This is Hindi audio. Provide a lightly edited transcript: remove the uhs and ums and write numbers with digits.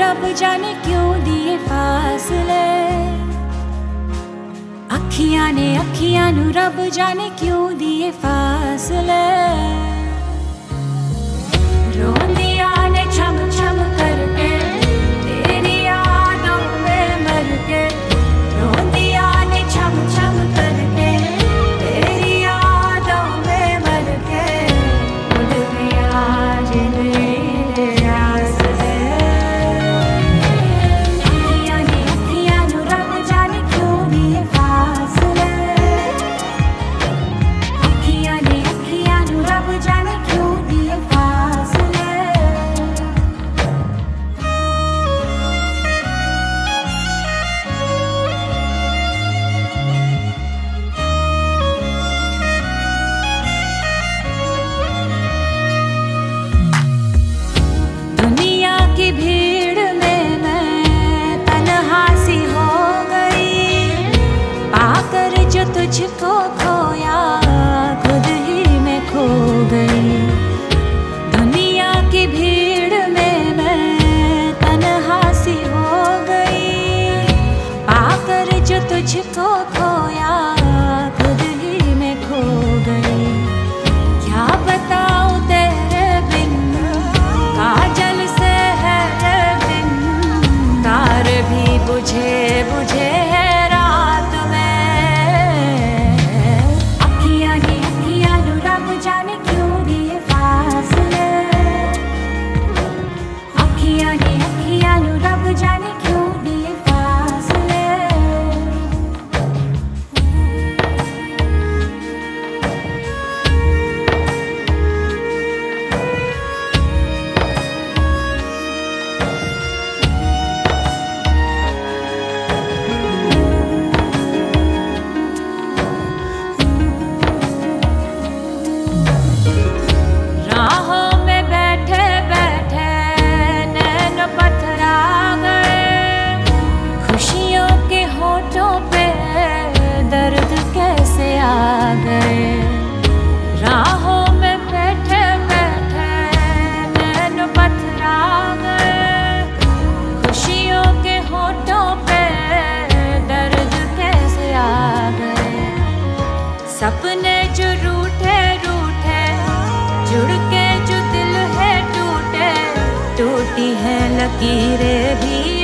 रब जाने क्यों दिए फासले। अखियां नू रब जाने क्यों दिए फासले। रोंदिया ने छम छम करके तेरी यादों में मर के। रोंदिया ने छम छम करके तेरी यादों में मर के। उड़ गया जिन मेरे आसरे। अखियां नू रब जाने क्यों दिए फासले। अखियां नू रब जाने क्यों दिए फासले। दुनिया की भीड़ में मैं तन्हा सी हो गई। पाकर जो तुझको खोया खुद ही मैं खो गई। दुनिया की भीड़ में मैं तन्हा सी हो गई। पाकर जो तुझको खोया खुद ही मैं खो गई। क्या बताऊं तेरे बिन काजल से है दिन। तार भी बुझे बुझे है रात में। अखियां नू रब जाने क्यों दिए फासले। अखियां नू रब जाने क्यों दिए फासले। राहों में बैठे बैठे नैन पथरा गए। खुशियों के होठों पे दर्द कैसे आ गए। राहों में बैठे बैठे नैन पथरा गए। खुशियों के होठों पे दर्द कैसे आ गए। सपने जो रूठे रूठे जुड़ के जो दिल है टूटे। टूटी है लकीरें भी